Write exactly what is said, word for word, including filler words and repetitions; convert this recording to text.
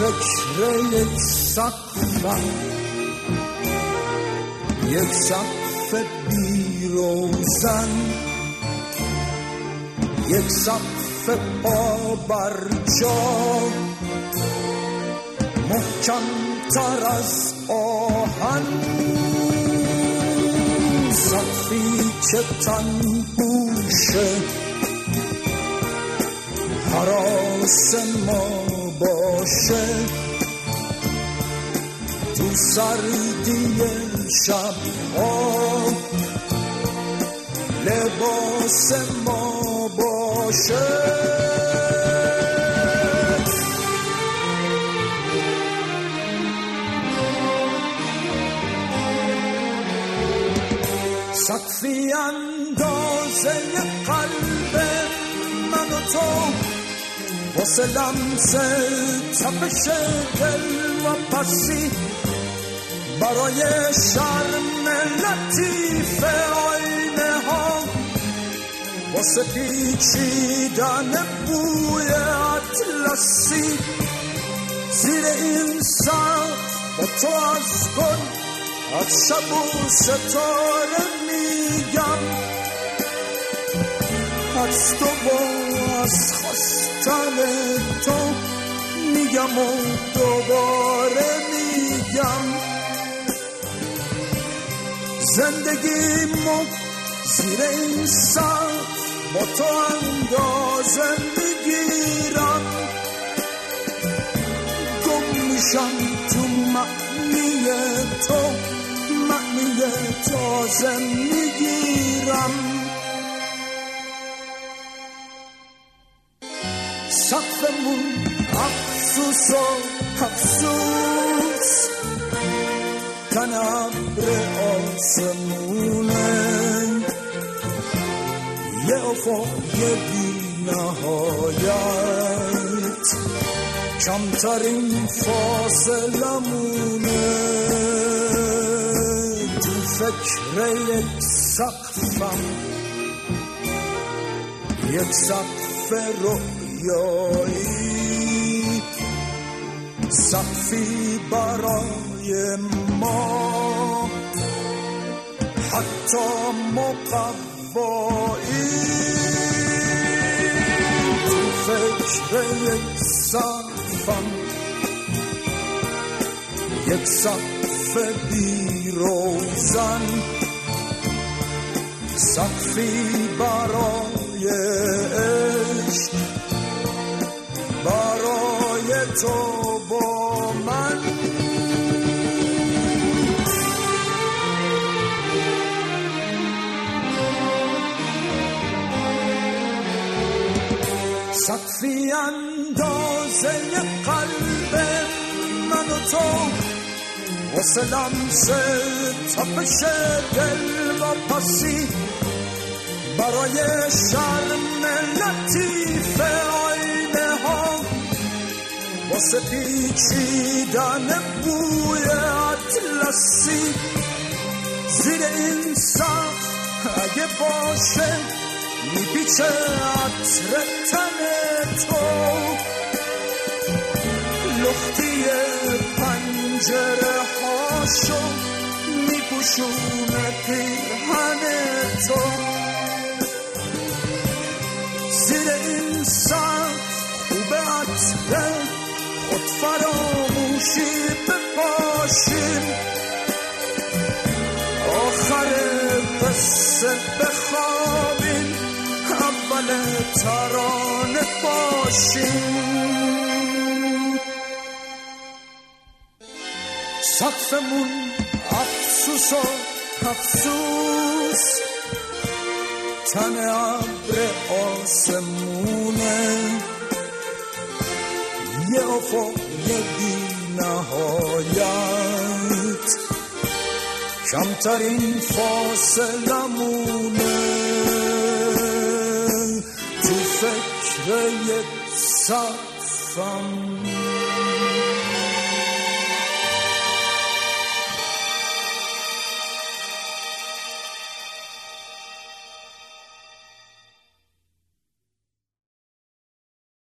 فکر یک سقفم، یک سقف بی روزن، یک سقف پا بر جا، محکم تر از آهن، سقفی که تن پوشه هراس ما باشه، تو سردی شب ها لباس ما باشه. سقفی اندازه قلب من و تو، واسه لمس تپش دل و پسی، برای شرم لطیف آینه ها، واسه پیچیدن بوی اطلسی، زیر این سقف با تو از گل، از شب و ستاره میگم، از تو با از خواستن تو میگم و دوباره میگم، زندگیمو زیر این سقف با تو اندازه میگیرم، گم میشم تو معنی تو، معنی تازه میگیرم. سقفمون افسوس و افسوس، تن ابر آسمونه، یه افق بی نهایت، کمترین فاصله مونه، تو فکر یک سقفم، یک سقف رویایی، سقفی برای ما حتی مقوایی، تو فکر یک سقفم، یک سقف بی روزن، سقفی برای عشق، برای تو با من. سقفی اندازه قلب من و تو، واسه لمس تپش دل و پسی، برای شرم لطیف آینه ها، واسه پیچیدن بوی اطلسی، زیر این سقف اگه باشه میپیچه عطر تن تو، لختی پنجره هاشو میپوشونه پیرهن تو، زیر این سقف خوب عطر خود فراموشی بپاشیم، آخر قصه بخوابیم، اول ترانه باشیم. سقفمون افسوس و افسوس، تن ابر آسمونه، یه افق بی نهایت، کمترین فاصله مونه، تو فکر یک سقفم.